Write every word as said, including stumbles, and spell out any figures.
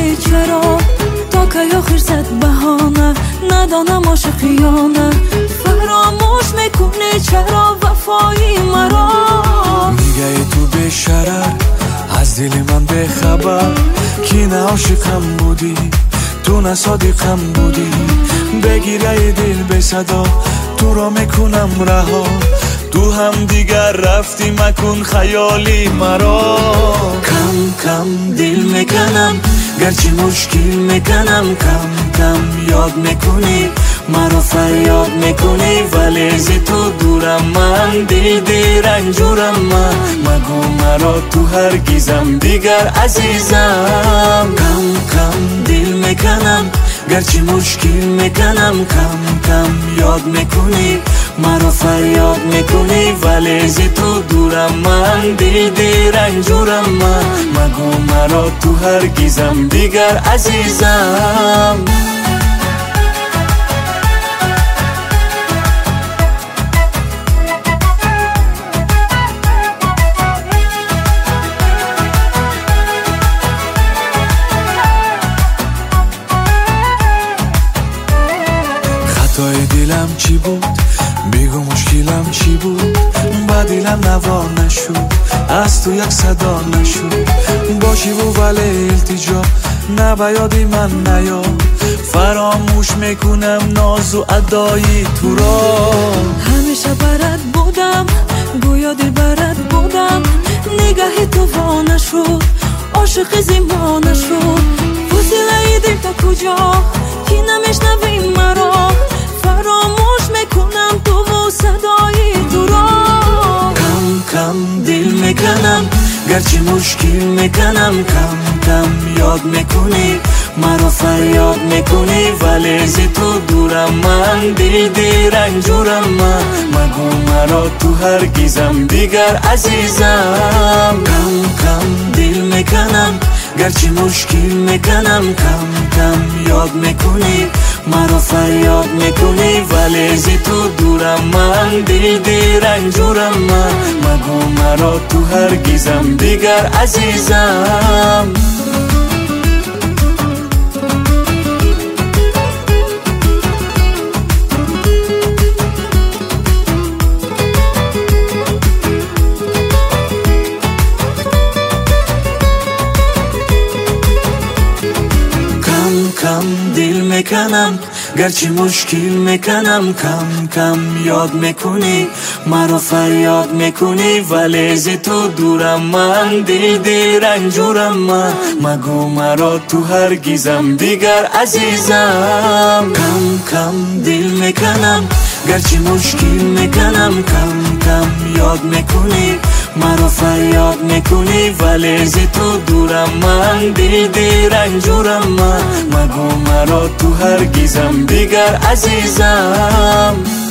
میگه چرا تا که آخر زد بهانه ندانم عاشقیانه فراموش میکنی چرا وفایی مرا میگه تو به شرر از دل من به خبر کی نه عاشقم بودی تو نه صادقم بودی بگیره دل به صدا تو را میکنم رها تو هم دیگر رفتی مکن خیالی مرا کم کم دل میکنم گرچه مشکل میکنم کم کم یاد میکنی مرا فریاد میکنی ولی ز تو دورم من دل دل رنجورم من مگو مرا تو هرگیزم دیگر عزیزم کم کم دل میکنم گرچه مشکل میکنم کم کم یاد میکنی مرا فریاد میکنی ولی ز تو دورم من دل دل رنجورم من مگو مرا تو هرگیزم دیگر عزیزم خطای دلم چی بود بگو مشکلم چی بود با دلم نوار نشد از تو یک صدا نشد باشی و ولی التجا نه به یاد من نیا فراموش میکنم ناز و ادای تو را همیشه برات بودم گویا دل برات بودم نگاه تو وا نشد عاشق زیما نشد فاصله دل تا کجا کی نمیشنوی مرا فراموش میکنم تو و صدای تو را کم کم دل میکنم گرچه مشکل میکنم کم کم یاد میکنی مرا فریاد میکنی ولی ز تو دورم من دل دل رنجورم من مگو مرا تو هرگیزم دیگر عزیزم کم کم دل میکنم گرچه مشکل میکنم کم کم یاد میکنی مرا فریاد میکنی ولی ز تو دورم من دل دل رنجورم من مگو مرا تو هرگیزم دیگر عزیزم کم دل میکنم گرچه مشکل میکنم کم کم یاد میکنی مرا فریاد میکنی ولی ز تو دورم من دل دل رنجورم من مگو مرا تو هرگیزم دیگر عزیزم کم کم دل میکنم گرچه مشکل میکنم کم کم یاد میکنی مرا فریاد میکنی ولی ز تو دورم من دل دل رنجورم من مگو مرا تو هرگیزم دیگر عزیزم